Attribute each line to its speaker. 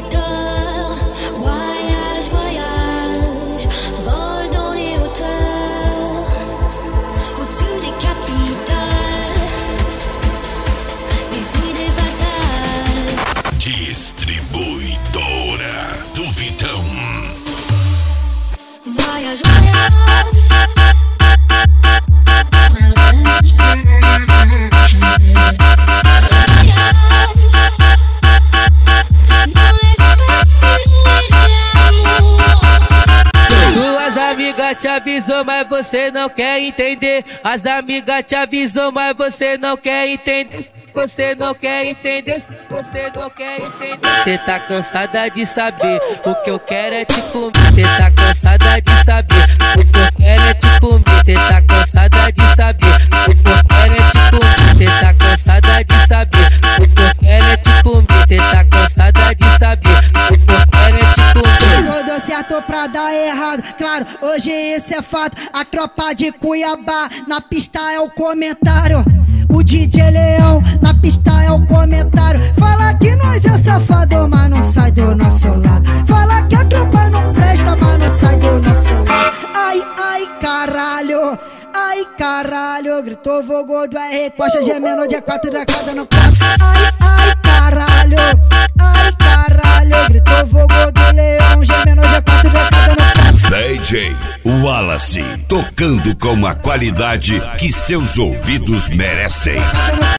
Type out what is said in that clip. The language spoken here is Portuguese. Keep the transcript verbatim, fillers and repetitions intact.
Speaker 1: capitale. Voyage, voyage, vol dans les hauteurs, au-dessus des capitales, des idées fatales.
Speaker 2: Distribuidora do Vitão.
Speaker 1: Voyage, voyage.
Speaker 3: Suas amigas te avisou, mas você não quer entender. As amigas te avisou, mas você não quer entender. Você não quer entender, você não quer entender. Cê tá cansada de saber, o que eu quero é te comer. Cê tá cansada de saber, o que eu quero é te comer. Cê tá cansada de saber, o que eu quero é te comer. Cê tá cansada de saber, o que eu quero é te comer. Cê tá cansada de saber, o que eu quero é te comer.
Speaker 4: Tudo certo pra dar errado, claro, hoje isso é fato. A tropa de Cuiabá, na pista é o comentário. O D J Leão, na pista é o comentário. Fala que nós é safado, mas não sai do nosso lado. Fala que a tropa não presta, mas não sai do nosso lado. Ai, ai, caralho, ai, caralho. Gritou, vogou do R, coxa gemendo de quatro da casa no prato. Ai, ai, caralho, ai, caralho. Gritou, vogou do leão, gemendo de quatro da casa no prato.
Speaker 2: D J Wallace, tocando com a qualidade que seus ouvidos merecem.